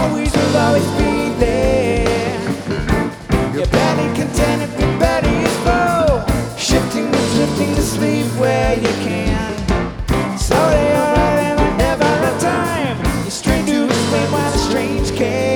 always will always be there. You're barely content if your body is full, shifting and drifting to sleep where you can. Slowly you're running and never a time. You're strained to explain why the strange came.